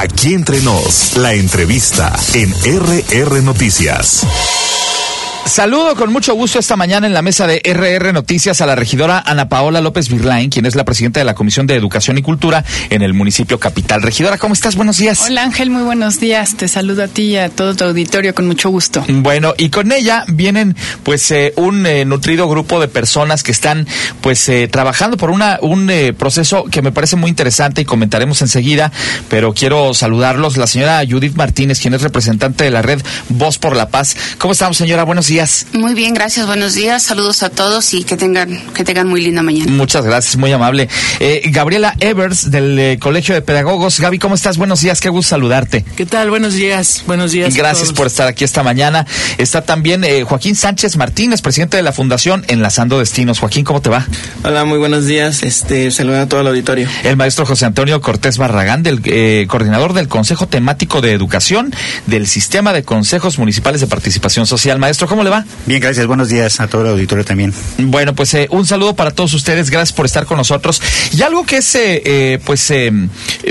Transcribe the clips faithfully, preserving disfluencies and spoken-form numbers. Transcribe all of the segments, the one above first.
Aquí entre nos, la entrevista en R R Noticias. Saludo con mucho gusto esta mañana en la mesa de R R Noticias a la regidora Ana Paola López Virlain, quien es la presidenta de la Comisión de Educación y Cultura en el municipio capital. Regidora, ¿cómo estás? Buenos días. Hola Ángel, muy buenos días. Te saludo a ti y a todo tu auditorio con mucho gusto. Bueno, y con ella vienen pues eh, un eh, nutrido grupo de personas que están pues eh, trabajando por una un eh, proceso que me parece muy interesante y comentaremos enseguida, pero quiero saludarlos. La señora Judith Martínez, quien es representante de la red Voz por la Paz. ¿Cómo estamos, señora? Buenos días. Muy bien, gracias, buenos días, saludos a todos y que tengan que tengan muy linda mañana. Muchas gracias, muy amable. Eh, Gabriela Evers del eh, Colegio de Pedagogos. Gaby, ¿cómo estás? Buenos días, qué gusto saludarte. ¿Qué tal? Buenos días, buenos días. Gracias por estar aquí esta mañana. Está también eh, Joaquín Sánchez Martínez, presidente de la Fundación Enlazando Destinos. Joaquín, ¿cómo te va? Hola, muy buenos días, este, saluda a todo el auditorio. El maestro José Antonio Cortés Barragán, del eh, coordinador del Consejo Temático de Educación del Sistema de Consejos Municipales de Participación Social. Maestro, ¿cómo le va? Bien, gracias. Buenos días a todo el auditorio también. Bueno, pues eh, un saludo para todos ustedes. Gracias por estar con nosotros. Y algo que es, eh, eh, pues, eh, eh,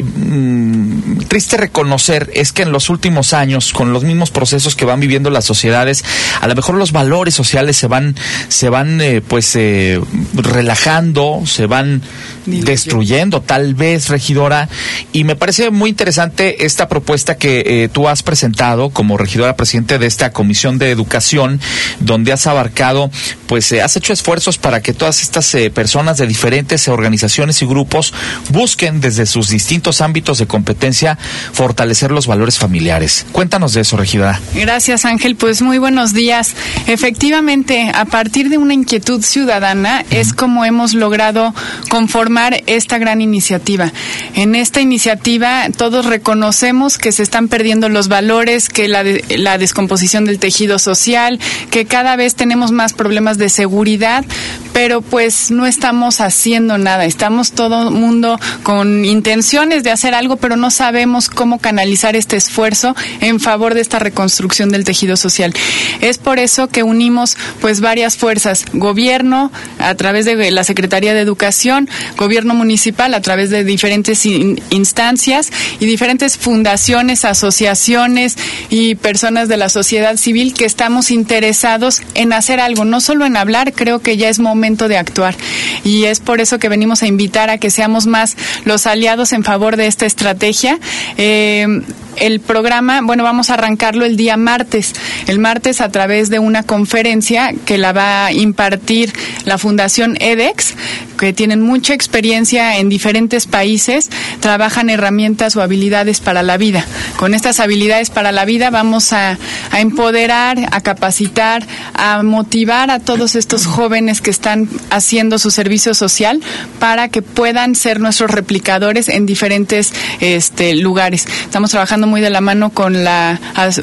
mm, triste reconocer es que en los últimos años, con los mismos procesos que van viviendo las sociedades, a lo mejor los valores sociales se van, se van, eh, pues, eh, relajando, se van destruyendo, tal vez, regidora. Y me parece muy interesante esta propuesta que eh, tú has presentado como regidora presidente de esta Comisión de Educación, donde has abarcado, pues eh, has hecho esfuerzos para que todas estas eh, personas de diferentes organizaciones y grupos busquen desde sus distintos ámbitos de competencia fortalecer los valores familiares. Cuéntanos de eso, regidora. Gracias, Ángel. Pues muy buenos días. Efectivamente, a partir de una inquietud ciudadana uh-huh. es como hemos logrado conformar esta gran iniciativa. En esta iniciativa todos reconocemos que se están perdiendo los valores, que la, de, la descomposición del tejido social, que cada vez tenemos más problemas de seguridad, pero pues no estamos haciendo nada. Estamos todo el mundo con intenciones de hacer algo, pero no sabemos cómo canalizar este esfuerzo en favor de esta reconstrucción del tejido social. Es por eso que unimos pues varias fuerzas, gobierno a través de la Secretaría de Educación, gobierno municipal a través de diferentes in- instancias y diferentes fundaciones, asociaciones y personas de la sociedad civil que estamos interesados en hacer algo, no solo en hablar. Creo que ya es momento de actuar y es por eso que venimos a invitar a que seamos más los aliados en favor de esta estrategia. Eh, el programa, bueno, vamos a arrancarlo el día martes, el martes a través de una conferencia que la va a impartir la Fundación EDEX, que tienen mucha experiencia en diferentes países, trabajan herramientas o habilidades para la vida. Con estas habilidades para la vida vamos a, a empoderar, a capacitar, a motivar a todos estos jóvenes que están haciendo su servicio social para que puedan ser nuestros replicadores en diferentes este, lugares. Estamos trabajando muy de la mano con la,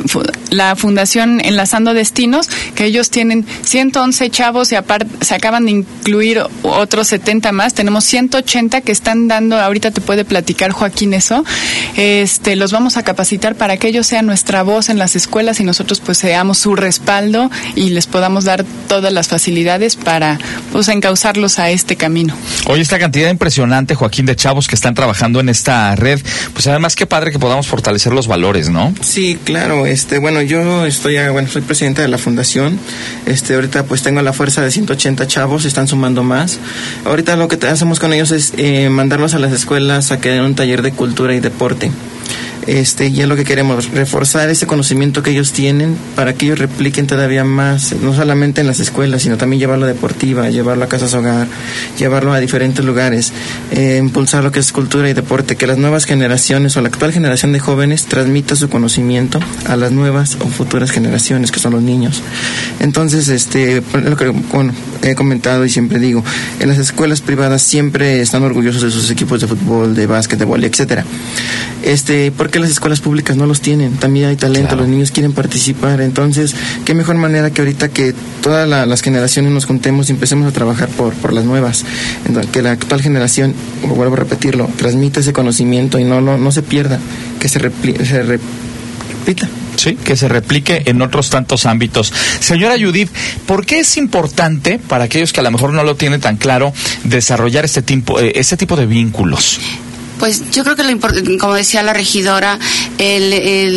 la Fundación Enlazando Destinos, que ellos tienen ciento once chavos y aparte se acaban de incluir otros setenta más. Tenemos ciento ochenta que están dando, ahorita te puede platicar Joaquín eso, este, los vamos a capacitar para que ellos sean nuestra voz en las escuelas y nosotros pues seamos su respaldo y les podamos dar todas las facilidades para pues encauzarlos a este camino. Oye, esta cantidad impresionante, Joaquín, de chavos que están trabajando en esta red, pues además qué padre que podamos fortalecer los valores, ¿no? Sí, claro, este, bueno, yo estoy, bueno, soy presidente de la fundación, este, ahorita pues tengo la fuerza de ciento ochenta chavos, están sumando más. Ahorita lo que hacemos con ellos es eh, mandarlos a las escuelas a que den un taller de cultura y deporte. Este, y es lo que queremos, reforzar ese conocimiento que ellos tienen para que ellos repliquen todavía más, no solamente en las escuelas, sino también llevarlo a deportiva, llevarlo a casas hogar, llevarlo a diferentes lugares, eh, impulsar lo que es cultura y deporte, que las nuevas generaciones o la actual generación de jóvenes transmita su conocimiento a las nuevas o futuras generaciones, que son los niños. Entonces, este, lo que bueno, he comentado y siempre digo, en las escuelas privadas siempre están orgullosos de sus equipos de fútbol, de básquet, de vóley, etcétera. Este, ¿por qué las escuelas públicas no los tienen? También hay talento, claro. Los niños quieren participar, entonces, qué mejor manera que ahorita que todas la, las generaciones nos juntemos y empecemos a trabajar por, por las nuevas, entonces, que la actual generación, vuelvo a repetirlo, transmita ese conocimiento y no, no, no se pierda, que se, repli, se repita. Sí, que se replique en otros tantos ámbitos. Señora Judith, ¿por qué es importante, para aquellos que a lo mejor no lo tienen tan claro, desarrollar este tipo, eh, este tipo de vínculos? Pues yo creo que lo importante, como decía la regidora, el,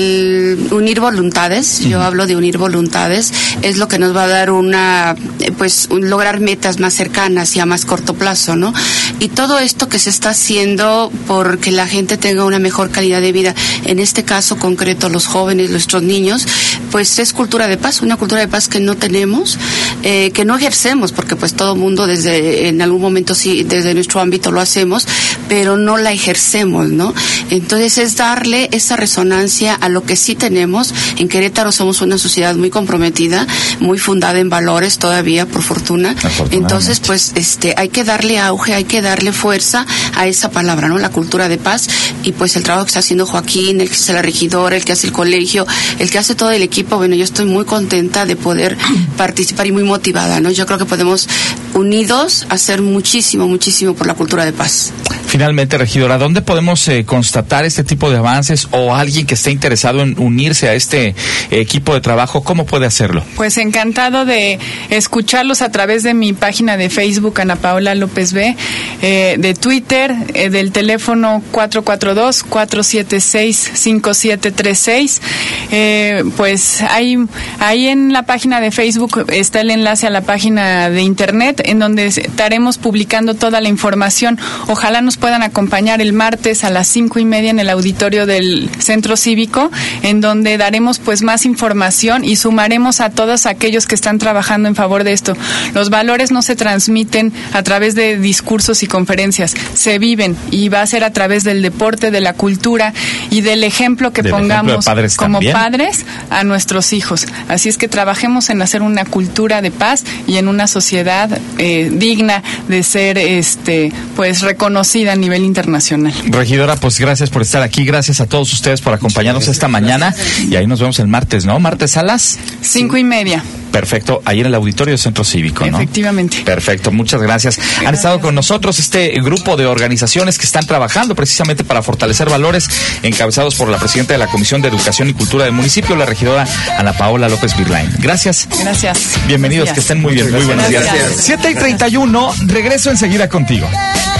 el unir voluntades, yo hablo de unir voluntades, es lo que nos va a dar una, pues, un, lograr metas más cercanas y a más corto plazo, ¿no? Y todo esto que se está haciendo porque la gente tenga una mejor calidad de vida, en este caso concreto los jóvenes, nuestros niños, pues es cultura de paz, una cultura de paz que no tenemos, eh, que no ejercemos, porque pues todo mundo desde, en algún momento sí, desde nuestro ámbito lo hacemos, pero no la ejercemos, ¿no? Entonces es darle esa resonancia a lo que sí tenemos. En Querétaro somos una sociedad muy comprometida, muy fundada en valores todavía, por fortuna. Entonces, pues, este, hay que darle auge, hay que darle fuerza a esa palabra, ¿no? La cultura de paz, y pues el trabajo que está haciendo Joaquín, el que hace la regidora, el que hace el colegio, el que hace todo el equipo. Bueno, yo estoy muy contenta de poder participar y muy motivada, ¿no? Yo creo que podemos unidos hacer muchísimo, muchísimo por la cultura de paz. Finalmente, regidora, ¿dónde podemos eh, constatar este tipo de avances, o alguien que esté interesado en unirse a este eh, equipo de trabajo, cómo puede hacerlo? Pues encantado de escucharlos a través de mi página de Facebook, Ana Paola López B, eh, de Twitter, eh, del teléfono cuatro cuatro dos, cuatro siete seis, cinco siete tres seis. Eh, pues ahí, ahí en la página de Facebook está el enlace a la página de internet, en donde estaremos publicando toda la información. Ojalá nos puedan acompañar el martes a las cinco y media en el auditorio del Centro Cívico, en donde daremos pues más información y sumaremos a todos aquellos que están trabajando en favor de esto. Los valores no se transmiten a través de discursos y conferencias, se viven, y va a ser a través del deporte, de la cultura y del ejemplo que del pongamos ejemplo de como también. padres a nuestros hijos. Así es que trabajemos en hacer una cultura de paz y en una sociedad eh, digna de ser este pues reconocida a nivel internacional. Regidora, pues gracias por estar aquí, gracias a todos ustedes por acompañarnos esta mañana, y ahí nos vemos el martes, ¿no? Martes a las cinco y media. Perfecto, ahí en el auditorio del Centro Cívico, ¿no? Efectivamente. Perfecto, muchas gracias. gracias. Han estado con nosotros este grupo de organizaciones que están trabajando precisamente para fortalecer valores, encabezados por la presidenta de la Comisión de Educación y Cultura del municipio, la regidora Ana Paola López Virlain. Gracias. Gracias. Bienvenidos, que estén muy bien. Muy buenos días. Gracias. siete y treinta y uno, regreso enseguida contigo.